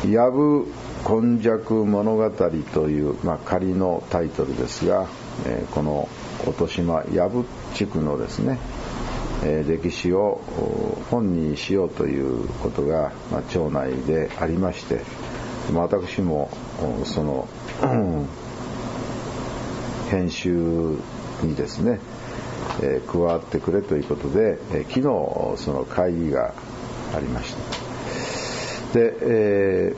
藪今昔物語という、仮のタイトルですが、この音島藪地区のですね、歴史を本にしようということが、町内でありまして、私もその編集にですね、加わってくれということで、昨日その会議がありました。で、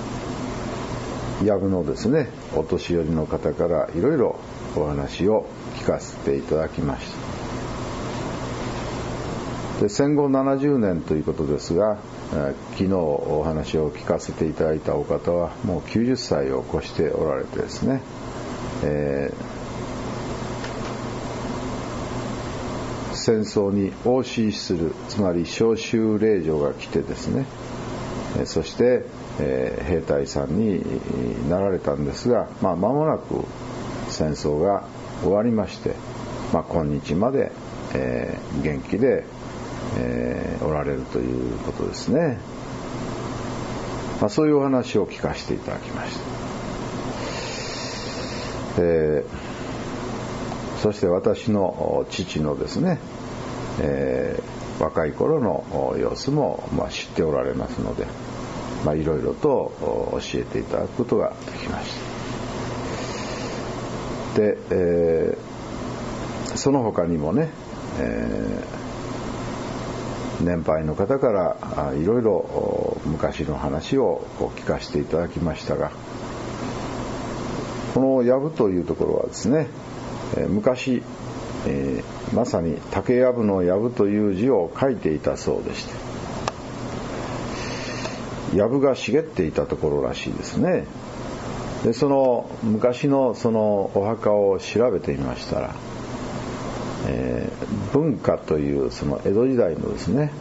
藪のですね、お年寄りの方からいろいろお話を聞かせていただきました。で、戦後70年ということですが、昨日お話を聞かせていただいたお方はもう90歳を越しておられてですね、戦争に応しする、つまり召集令状が来てですね、そして、兵隊さんになられたんですが、間もなく戦争が終わりまして、今日まで、元気で、おられるということですね。そういうお話を聞かせていただきました。そして私の父のですね、若い頃の様子も知っておられますので、いろいろと教えていただくことができました。で、その他にもね、年配の方からいろいろ昔の話を聞かせていただきましたが、この藪というところはですね、昔、まさに竹やぶの藪という字を書いていたそうでして、藪が茂っていたところらしいですね。で、その昔のそのお墓を調べてみましたら、文化というその江戸時代のですね、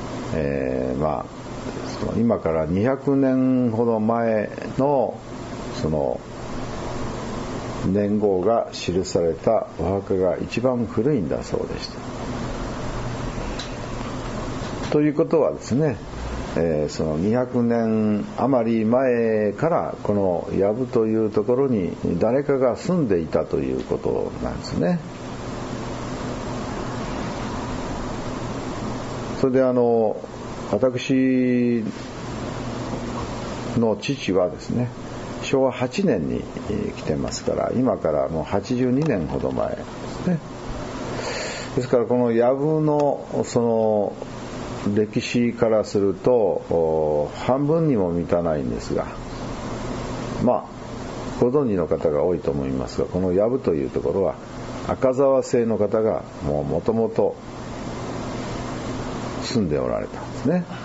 その今から200年ほど前のその年号が記されたお墓が一番古いんだそうでした。ということはですね、その200年余り前からこの藪というところに誰かが住んでいたということなんですね。それで私の父はですね、昭和8年に来てますから、今からもう82年ほど前ですね。ですからこの藪のその歴史からすると半分にも満たないんですが、ご存知の方が多いと思いますが、この藪というところは赤沢姓の方がもともと住んでおられたんですね。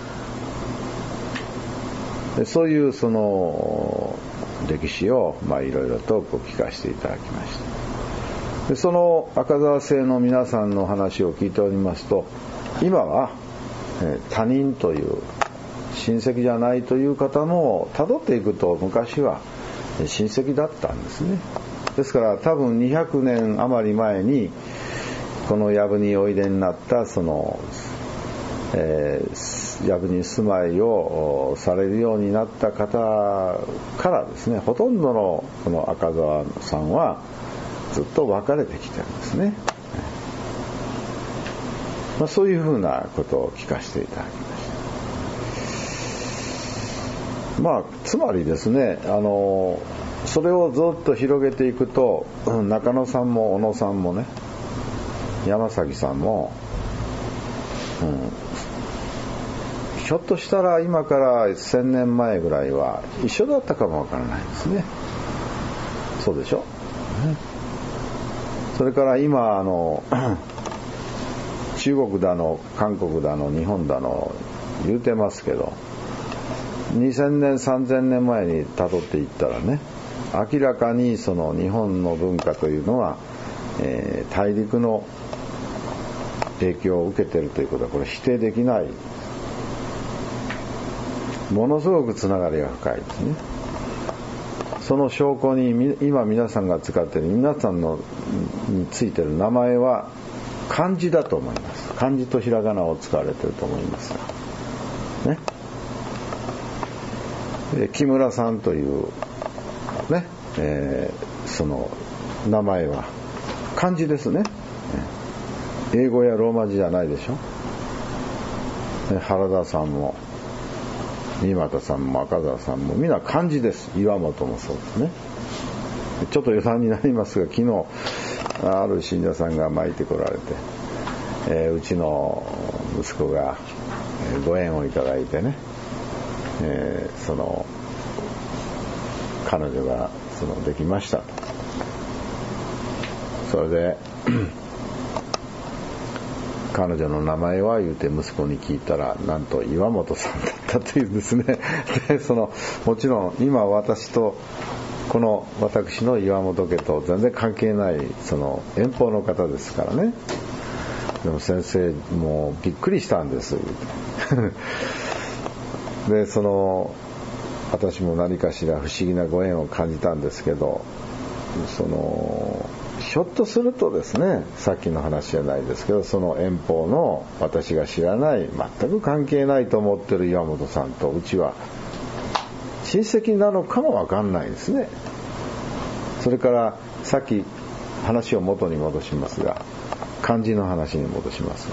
で、そういうその歴史をいろいろと聞かせていただきました。で、その赤沢姓の皆さんの話を聞いておりますと、今は他人という親戚じゃないという方も辿っていくと昔は親戚だったんですね。ですから多分200年余り前にこの藪においでになったその藪に住まいをされるようになった方からですね、ほとんどのこの赤沢さんはずっと別れてきてるんですね。そういうふうなことを聞かせていただきました。つまりですね、それをずっと広げていくと、中野さんも小野さんもね、山崎さんも、ひょっとしたら今から1000年前ぐらいは一緒だったかもわからないですね。そうでしょ。それから今中国だの韓国だの日本だの言うてますけど、2000年3000年前に辿っていったらね、明らかにその日本の文化というのは、大陸の影響を受けているということはこれ否定できない。ものすごくつながりが深いですね。その証拠に今皆さんが使っている皆さんのについている名前は漢字だと思います。漢字とひらがなを使われていると思いますがね。 木村さんというね、その名前は漢字ですね。英語やローマ字じゃないでしょ。原田さんも三股さんも赤澤さんもみんな漢字です。岩本もそうですね。ちょっと余談になりますが、昨日ある信者さんが巻いてこられて、うちの息子がご縁をいただいてね、その彼女ができましたと。それで彼女の名前は言うて息子に聞いたら、なんと岩本さんだったというんですね。でもちろん今私とこの私の岩本家と全然関係ない遠方の方ですからね。でも先生もうびっくりしたんですで私も何かしら不思議なご縁を感じたんですけど、ひょっとするとですね、さっきの話じゃないですけど、その遠方の私が知らない全く関係ないと思ってる岩本さんとうちは親戚なのかもわかんないですね。それからさっき話を元に戻しますが、漢字の話に戻しますが、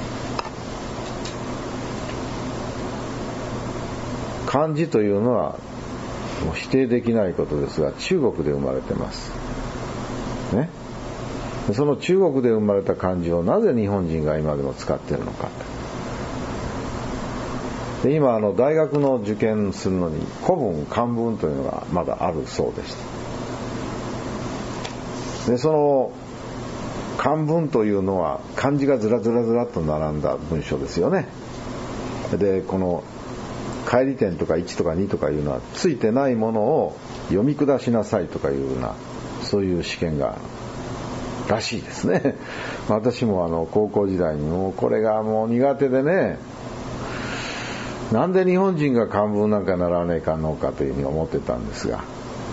漢字というのはもう否定できないことですが、中国で生まれてますね。その中国で生まれた漢字をなぜ日本人が今でも使っているのか。で今大学の受験するのに古文漢文というのがまだあるそうでした。でその漢文というのは漢字がずらずらずらっと並んだ文章ですよね。でこの返り点とか1とか2とかいうのはついてないものを読み下しなさいとかいうような、そういう試験がらしいですね。私も高校時代にもうこれがもう苦手でね、なんで日本人が漢文なんか習わねえかんのかというふうに思ってたんですが、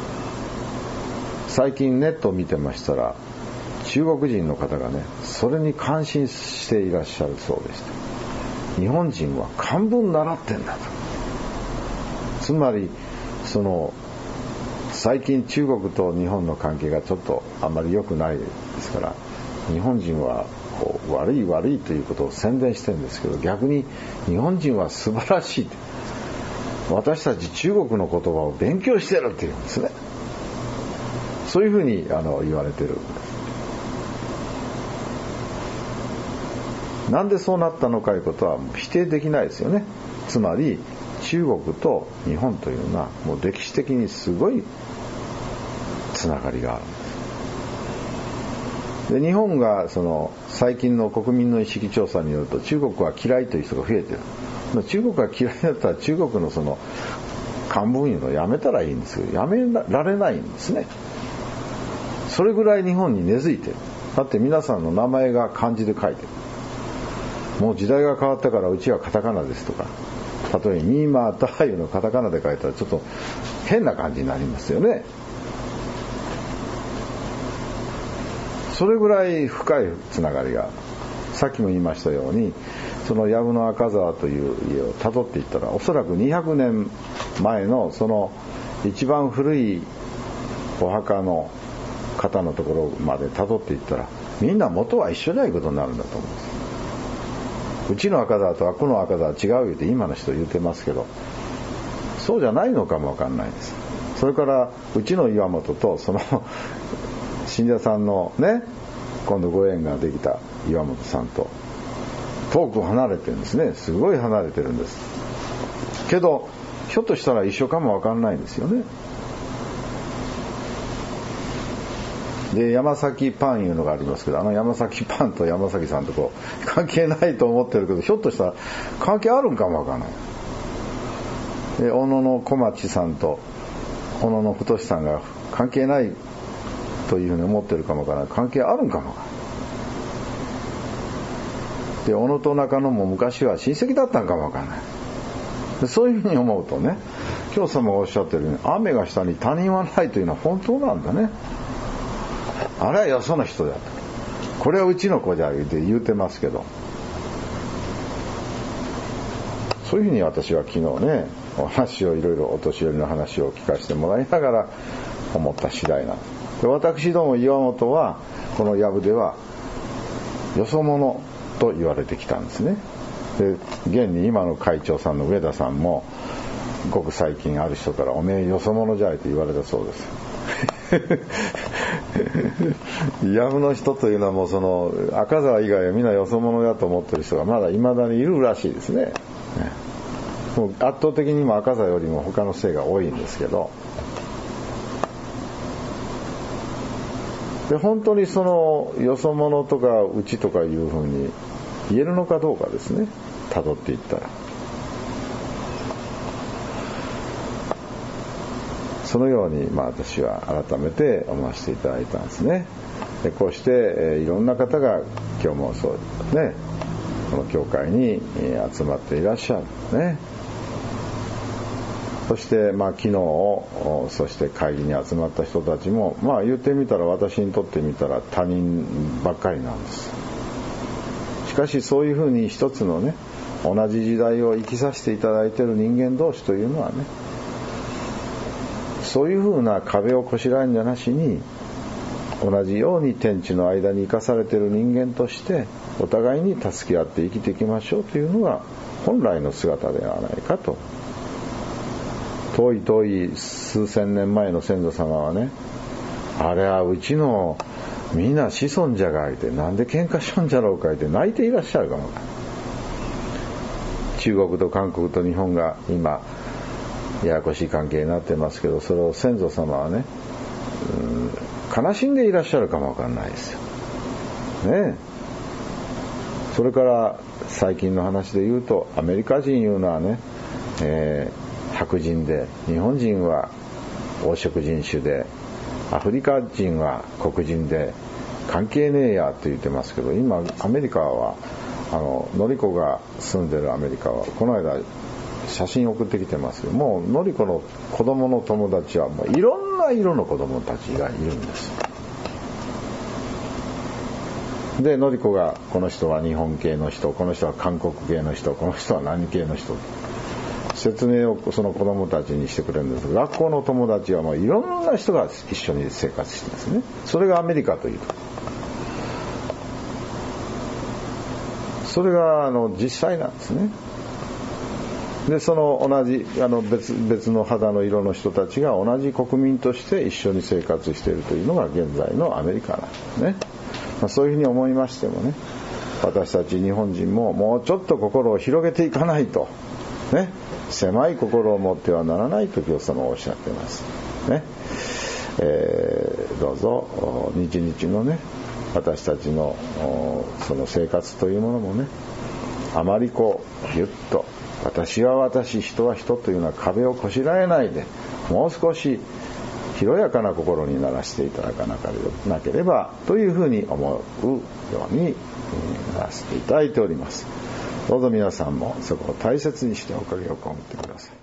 最近ネットを見てましたら中国人の方がね、それに感心していらっしゃるそうでした。日本人は漢文習ってんだと。つまり最近中国と日本の関係がちょっとあんまり良くないですから、日本人はこう悪い悪いということを宣伝してるんですけど、逆に日本人は素晴らしい、私たち中国の言葉を勉強してるっていうんですね。そういうふうに言われてる。なんでそうなったのかということは否定できないですよね。つまり中国と日本というのはもう歴史的にすごいつながりがあるんです。で日本が最近の国民の意識調査によると、中国は嫌いという人が増えてる。中国が嫌いだったら中国の漢文いうのをやめたらいいんですけど、やめられないんですね。それぐらい日本に根付いてる。だって皆さんの名前が漢字で書いてる。もう時代が変わったからうちはカタカナですとか、例えばミーマーターいうのをカタカナで書いたらちょっと変な感じになりますよね。それぐらい深いつながりが、さっきも言いましたように、その藪の赤沢という家をたどっていったら、おそらく200年前のその一番古いお墓の方のところまでたどっていったら、みんな元は一緒じゃないことになるんだと思うんです。うちの赤沢とあこの赤沢は違う言うて今の人言うてますけど、そうじゃないのかもわかんないです。それからうちの岩本とその信者さんのね、今度ご縁ができた岩本さんと遠く離れてるんですね。すごい離れてるんです。けどひょっとしたら一緒かもわかんないんですよね。で山崎パンいうのがありますけど、山崎パンと山崎さんと関係ないと思ってるけど、ひょっとしたら関係あるんかもわからない。で小野の小町さんと小野の太さんが関係ないというふうに思ってるかもわからない。関係あるんかもわからない。で小野と中野も昔は親戚だったんかもわからない。でそういうふうに思うとね、教祖もおっしゃってるように、雨が下に他人はないというのは本当なんだね。あれはよその人だと、これはうちの子じゃ言うてますけど、そういうふうに私は昨日ねお話をいろいろお年寄りの話を聞かせてもらいながら思った次第なんです。で、私ども岩本はこの藪ではよそ者と言われてきたんですね。で、現に今の会長さんの上田さんもごく最近ある人からおめえよそ者じゃいと言われたそうです。藪の人というのはもうその赤澤以外はみんなよそ者だと思ってる人がまだ未だにいるらしいですね。もう圧倒的に今赤澤よりも他の姓が多いんですけど、で本当にそのよそ者とかうちとかいうふうに言えるのかどうかですね、辿っていったら。そのように私は改めて思わせていただいたんですね。でこうして、いろんな方が今日もそうですね、この教会に集まっていらっしゃるね。そして昨日そして会議に集まった人たちも言ってみたら私にとってみたら他人ばっかりなんです。しかしそういうふうに一つのね、同じ時代を生きさせていただいている人間同士というのはね、そういうふうな壁をこしらえるんじゃなしに、同じように天地の間に生かされている人間としてお互いに助け合って生きていきましょうというのが本来の姿ではないかと。遠い遠い数千年前の先祖様はね、あれはうちのみんな子孫じゃがいて、なんで喧嘩しよんじゃろうかいて泣いていらっしゃるかも。中国と韓国と日本が今ややこしい関係になってますけど、それを先祖様はね、悲しんでいらっしゃるかもわかんないですよね。それから最近の話で言うと、アメリカ人いうのはね、白人で、日本人は黄色人種で、アフリカ人は黒人で関係ねえやと言ってますけど、今アメリカはのりこが住んでるアメリカはこの間写真送ってきてますけど、もうのりこの子供の友達はもういろんな色の子供たちがいるんです。でのりこがこの人は日本系の人、この人は韓国系の人、この人は何系の人、説明をその子供たちにしてくれるんです。学校の友達はもういろんな人が一緒に生活してますね。それがアメリカという、それが実際なんですね。でその同じ別の肌の色の人たちが同じ国民として一緒に生活しているというのが現在のアメリカなんですね。そういうふうに思いましてもね、私たち日本人ももうちょっと心を広げていかないとね、狭い心を持ってはならないと教様はおっしゃっていますね。どうぞ日々のね、私たちのその生活というものもね、あまりぎゅっと私は私、人は人というような壁をこしらえないで、もう少し広やかな心にならせていただかなければというふうに思うようにならせていただいております。どうぞ皆さんもそこを大切にしておかげを被ってください。